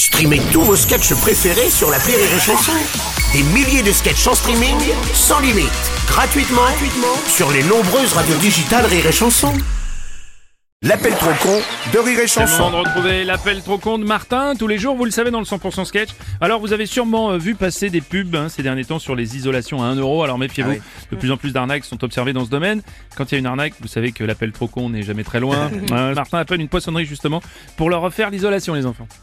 Streamez tous vos sketchs préférés sur l'appli Rire et Chanson. Des milliers de sketchs en streaming, sans limite, gratuitement sur les nombreuses radios digitales Rire et Chanson. L'appel trop con de Rire et Chanson. C'est le moment de retrouver l'appel trop con de Martin. Tous les jours, vous le savez, dans le 100% sketch. Alors, vous avez sûrement vu passer des pubs ces derniers temps sur les isolations à 1 euro. Alors, méfiez-vous, de plus en plus d'arnaques sont observées dans ce domaine. Quand il y a une arnaque, vous savez que l'appel trop con n'est jamais très loin. Martin appelle une poissonnerie, justement, pour leur refaire l'isolation, les enfants.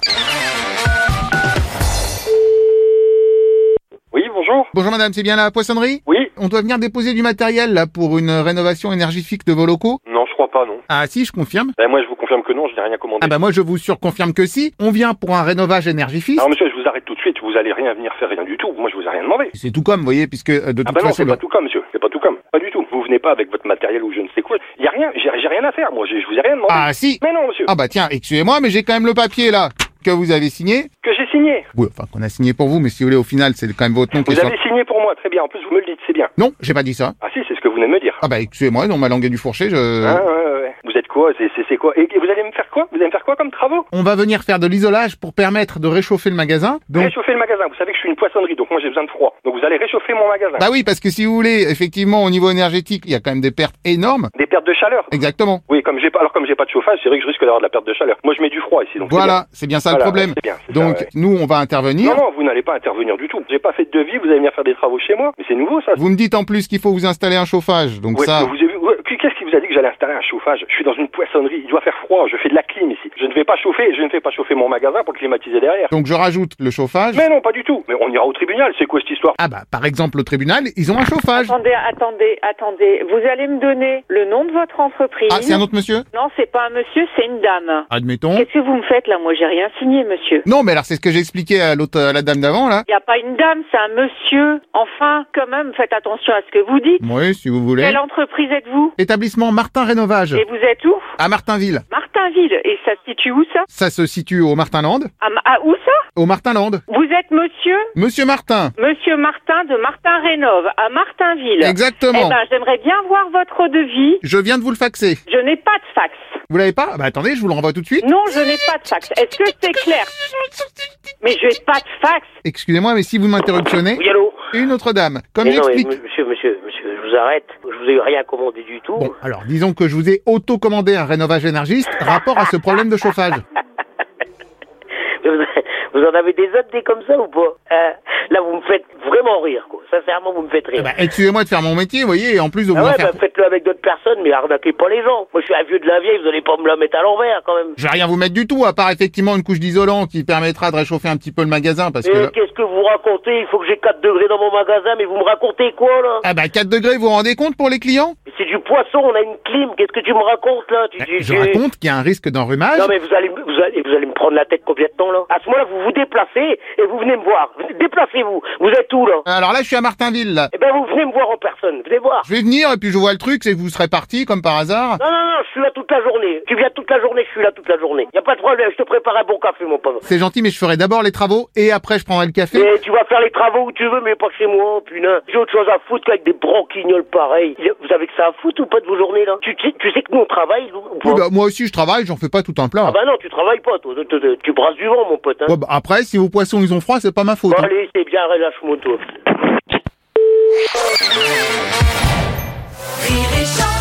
Oui, bonjour. Bonjour madame, c'est bien la poissonnerie ? Oui. On doit venir déposer du matériel là pour une rénovation énergétique de vos locaux. Non, je crois pas, non. Ah si, je confirme. Moi, je vous confirme que non, je n'ai rien commandé. Ah bah moi je vous surconfirme que si. On vient pour un rénovage énergétique. Alors monsieur, je vous arrête tout de suite, vous allez rien venir faire, rien du tout. Moi, je vous ai rien demandé. C'est tout comme, vous voyez, puisque de toute Ah bah non, façon... c'est pas tout comme, monsieur. C'est pas tout comme. Pas du tout. Vous venez pas avec votre matériel ou je ne sais quoi. Y a rien, j'ai rien à faire, moi. Je vous ai rien demandé. Ah si. Mais non, monsieur. Ah bah tiens, excusez-moi, mais j'ai quand même le papier là que vous avez signé. Que j'ai signé. Oui, enfin qu'on a signé pour vous, mais si vous voulez, au final, c'est quand même votre nom qui est Vous sur... avez signé pour moi, très bien. En plus, vous me le dites, c'est bien. Non, j'ai pas dit ça. Ah si, c'est ce que vous venez de me dire. Ah bah excusez-moi, non, ma langue est du fourché, Ouais. Vous êtes quoi? C'est quoi? Et vous allez me faire quoi? Vous allez me faire quoi comme travaux? On va venir faire de l'isolage pour permettre de réchauffer le magasin. Donc... Réchauffer le magasin. Vous savez que je suis une poissonnerie, donc moi j'ai besoin de froid. Donc vous allez réchauffer mon magasin. Bah oui, parce que si vous voulez, effectivement, au niveau énergétique, il y a quand même des pertes énormes. Des pertes de chaleur. Exactement. Oui, comme j'ai pas de chauffage, c'est vrai que je risque d'avoir de la perte de chaleur. Moi, je mets du froid ici, donc Voilà, c'est bien ça Voilà, le problème. c'est bien, c'est Donc ça, ouais. nous, on va intervenir. Non, vous n'allez pas intervenir du tout. J'ai pas fait de devis, vous allez venir faire des travaux chez moi. Mais c'est nouveau, ça. Vous me dites en plus qu'il faut vous installer un chauffage. Donc Ouais, ça, qu'est-ce qui vous a dit que j'allais installer un chauffage? Je suis dans une poissonnerie, il doit faire froid, je fais de la clim ici. Je ne fais pas chauffer mon magasin pour climatiser derrière. donc je rajoute le chauffage. Mais non, pas du tout. Mais on ira au tribunal, c'est quoi cette histoire? Ah bah par exemple au tribunal, ils ont un chauffage. Attendez. Vous allez me donner le nom de votre entreprise. Ah, c'est un autre monsieur? Non, c'est pas un monsieur, c'est une dame. Admettons. Qu'est-ce que vous me faites là? Moi, j'ai rien signé, monsieur. Non, mais alors c'est ce que j'ai expliqué à la dame d'avant là. Y a pas une dame, c'est un monsieur. Enfin, quand même, faites attention à ce que vous dites. Oui, si vous voulez. Quelle entreprise êtes-vous? Établissement Martin Rénovage. Et vous êtes où? À Martinville. Martinville. Et ça se situe où, ça? Ça se situe au Martinland. Où ça? Au Martinland. Vous êtes monsieur? Monsieur Martin. Monsieur Martin de Martin Rénove, à Martinville. Exactement. Eh ben, j'aimerais bien voir votre devis. Je viens de vous le faxer. Je n'ai pas de fax. Vous l'avez pas? Bah attendez, je vous le renvoie tout de suite. Non, je n'ai pas de fax. Est-ce que c'est clair? Mais je n'ai pas de fax. Excusez-moi, mais si vous m'interruptionnez, Oui, allô? une autre dame. Comme Mais non, mais j'explique. monsieur, je vous arrête. Je vous ai rien commandé du tout. Bon, alors disons que je vous ai auto-commandé un rénovage énergiste rapport à ce problème de chauffage. Vous en avez des autres des comme ça ou pas? Là, vous me faites vraiment rire, quoi. Sincèrement, vous me faites rire. Bah, excusez-moi de faire mon métier, vous voyez, et en plus de vous Ah en ouais, faire... bah faites-le avec d'autres personnes, mais arnaquez pas les gens. Moi, je suis un vieux de la vieille, vous allez pas me la mettre à l'envers, quand même. Je vais rien vous mettre du tout, à part effectivement une couche d'isolant qui permettra de réchauffer un petit peu le magasin, parce que... Mais là- qu'est-ce que vous racontez? Il faut que j'ai 4 degrés dans mon magasin, mais vous me racontez quoi, là? Ah bah 4 degrés, vous vous rendez compte pour les clients? Mais c'est du poisson, on a une clim. Qu'est-ce que tu me racontes, là? Je raconte qu'il y a un risque d'enrhumage. Non mais vous allez me prendre la tête complètement là. À ce moment-là, vous vous déplacez et vous venez me voir. Déplacez-vous. Vous êtes où là? Alors là, je suis à Martinville, là. Eh ben vous venez me voir en personne. Venez voir. Je vais venir, et puis je vois le truc, c'est que vous serez parti, comme par hasard. Non, je suis là toute la journée. Tu viens toute la journée, je suis là toute la journée. Y a pas de problème, je te prépare un bon café, mon pauvre. C'est gentil, mais je ferai d'abord les travaux, et après je prendrai le café. Et tu vas faire les travaux où tu veux, mais pas chez moi, putain. J'ai autre chose à foutre qu'avec des branquignoles pareils. Vous avez que ça à foutre ou pas de vos journées là? Tu sais que nous on travaille, nous, ou pas? Oui, bah, moi aussi je travaille, j'en fais pas tout un plat. Ah bah non, tu travailles pas, toi. Tu brasses du vent, mon pote. Hein. Ouais, bah, après, si vos poissons ils ont froid, c'est pas ma faute. Bon, Hein. allez, c'est bien, relâche-moi, toi. Rire et chanson.